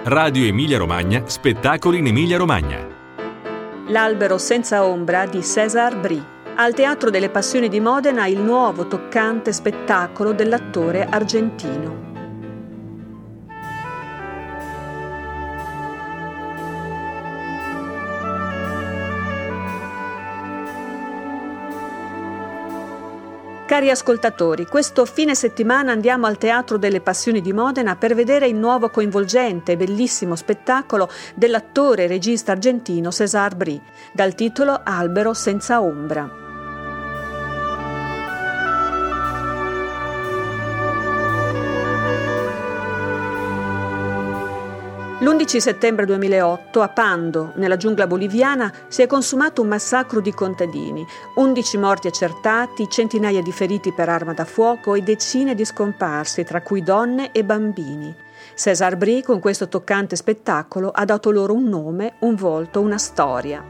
Radio Emilia Romagna, spettacoli in Emilia Romagna. L'albero senza ombra di César Brie. Al Teatro delle Passioni di Modena il nuovo toccante spettacolo dell'attore argentino. Cari ascoltatori, questo fine settimana andiamo al Teatro delle Passioni di Modena per vedere il nuovo coinvolgente e bellissimo spettacolo dell'attore e regista argentino César Brie, dal titolo Albero senza ombra. L'11 settembre 2008 a Pando, nella giungla boliviana, si è consumato un massacro di contadini, 11 morti accertati, centinaia di feriti per arma da fuoco e decine di scomparsi, tra cui donne e bambini. César Brie, con questo toccante spettacolo, ha dato loro un nome, un volto, una storia.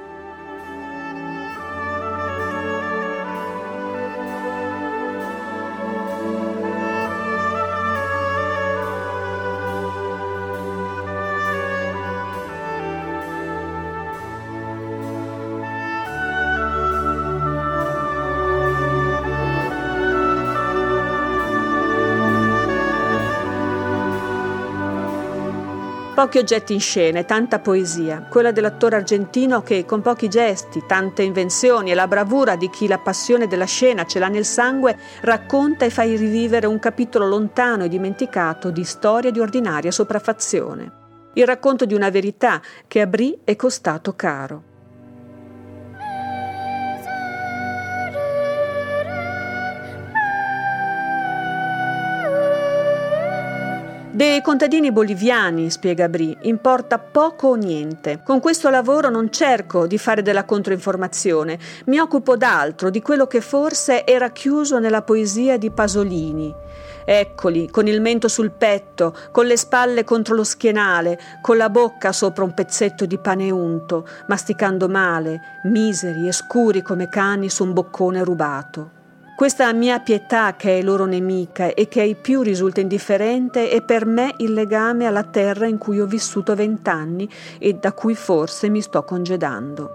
Pochi oggetti in scena e tanta poesia, quella dell'attore argentino che con pochi gesti, tante invenzioni e la bravura di chi la passione della scena ce l'ha nel sangue, racconta e fa rivivere un capitolo lontano e dimenticato di storia di ordinaria sopraffazione. Il racconto di una verità che a Brie è costato caro. Dei contadini boliviani, spiega Brie, importa poco o niente. Con questo lavoro non cerco di fare della controinformazione, mi occupo d'altro, di quello che forse era chiuso nella poesia di Pasolini. Eccoli, con il mento sul petto, con le spalle contro lo schienale, con la bocca sopra un pezzetto di pane unto, masticando male, miseri e scuri come cani su un boccone rubato. Questa mia pietà che è loro nemica e che ai più risulta indifferente è per me il legame alla terra in cui ho vissuto 20 anni e da cui forse mi sto congedando.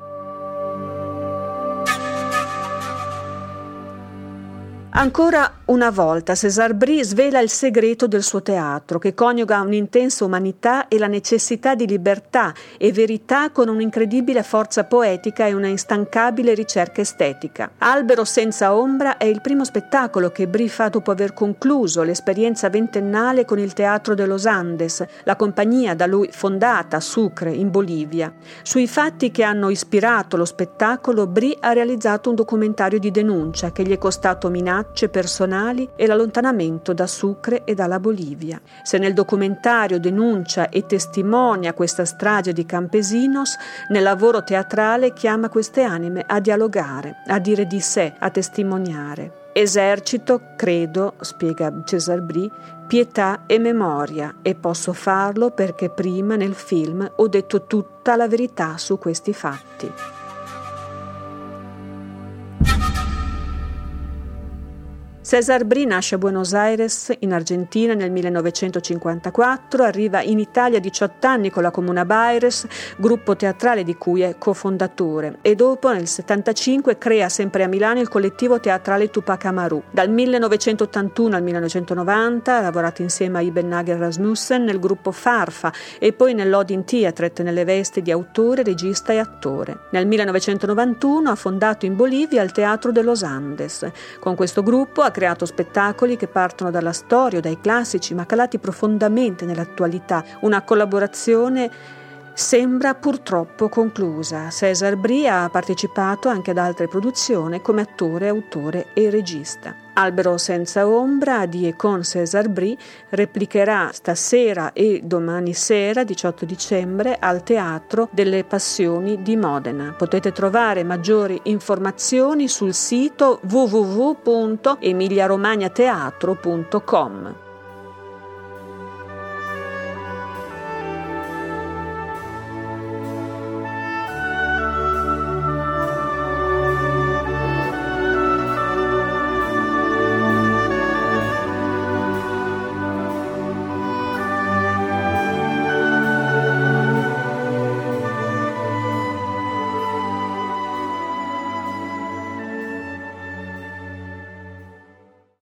Ancora una volta César Brie svela il segreto del suo teatro, che coniuga un'intensa umanità e la necessità di libertà e verità con un'incredibile forza poetica e una instancabile ricerca estetica. Albero senza ombra è il primo spettacolo che Brie fa dopo aver concluso l'esperienza ventennale con il Teatro de los Andes, la compagnia da lui fondata a Sucre, in Bolivia. Sui fatti che hanno ispirato lo spettacolo, Brie ha realizzato un documentario di denuncia che gli è costato minacce personali e l'allontanamento da Sucre e dalla Bolivia. Se nel documentario denuncia e testimonia questa strage di campesinos, nel lavoro teatrale chiama queste anime a dialogare, a dire di sé, a testimoniare. Esercito, credo, spiega César Brie, pietà e memoria, e posso farlo perché prima nel film ho detto tutta la verità su questi fatti. César Brie nasce a Buenos Aires, in Argentina, nel 1954, arriva in Italia a 18 anni con la Comuna Baires, gruppo teatrale di cui è cofondatore, e dopo, nel 1975, crea sempre a Milano il collettivo teatrale Tupac Amaru. Dal 1981 al 1990 ha lavorato insieme a Iben Nagel Rasmussen nel gruppo Farfa e poi nell'Odin Theatret nelle vesti di autore, regista e attore. Nel 1991 ha fondato in Bolivia il Teatro de los Andes. Con questo gruppo ha creato spettacoli che partono dalla storia o dai classici ma calati profondamente nell'attualità, una collaborazione sembra purtroppo conclusa. César Brie ha partecipato anche ad altre produzioni come attore, autore e regista. Albero senza ombra di e con César Brie replicherà stasera e domani sera, 18 dicembre, al Teatro delle Passioni di Modena. Potete trovare maggiori informazioni sul sito www.emiliaromagnateatro.com.